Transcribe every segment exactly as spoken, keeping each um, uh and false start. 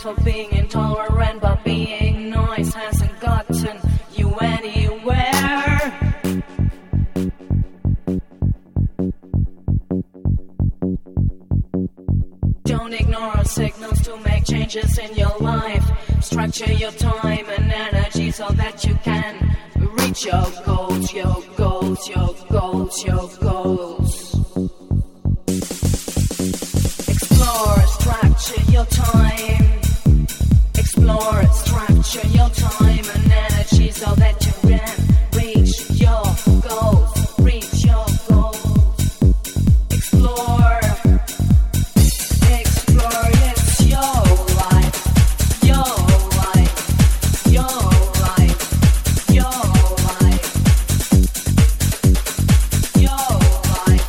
for being intolerant, but being nice hasn't gotten you anywhere. Don't ignore signals to make changes in your life. Structure your time and energy so that you can reach your goals, your goals, your goals, your goals. Explore, structure your time. Explore, structure your time and energy so that you can reach your goals, reach your goals. Explore, explore, it's your life, your life, your life, your life, your life.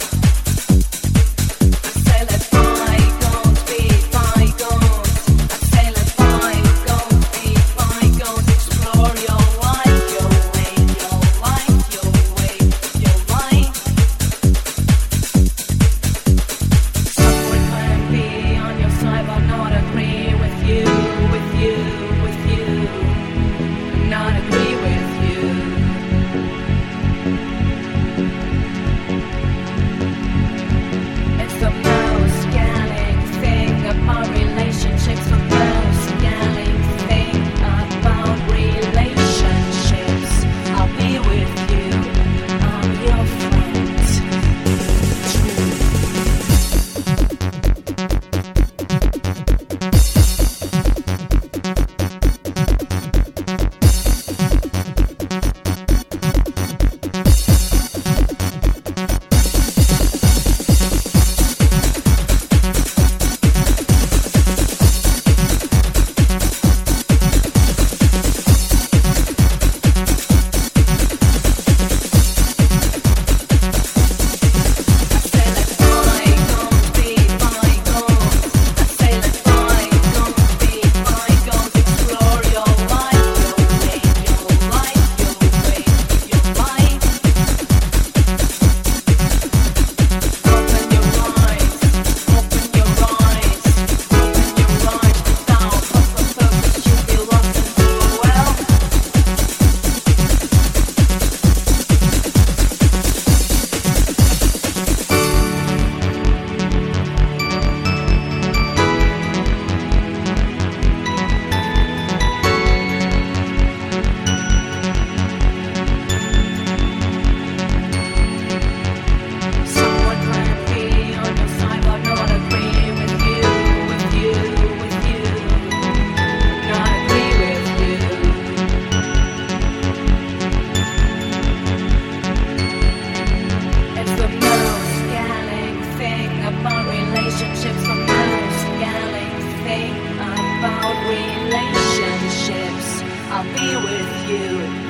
I say let bygones be bygones. I say let bygones be bygones. Explore your life, your way, your life, your way, your life. Someone might be on your side but not agree with you, with you, with you, not agree with you. It's the most scanning thing about relationships, the most scanning thing about relationships. I'll be with you, I'm your friend. Someone might be on your side but not agree with you, with you, with you, not agree with you. It's the most scanning thing about relationships, the most scanning thing about relationships. I'll be with you.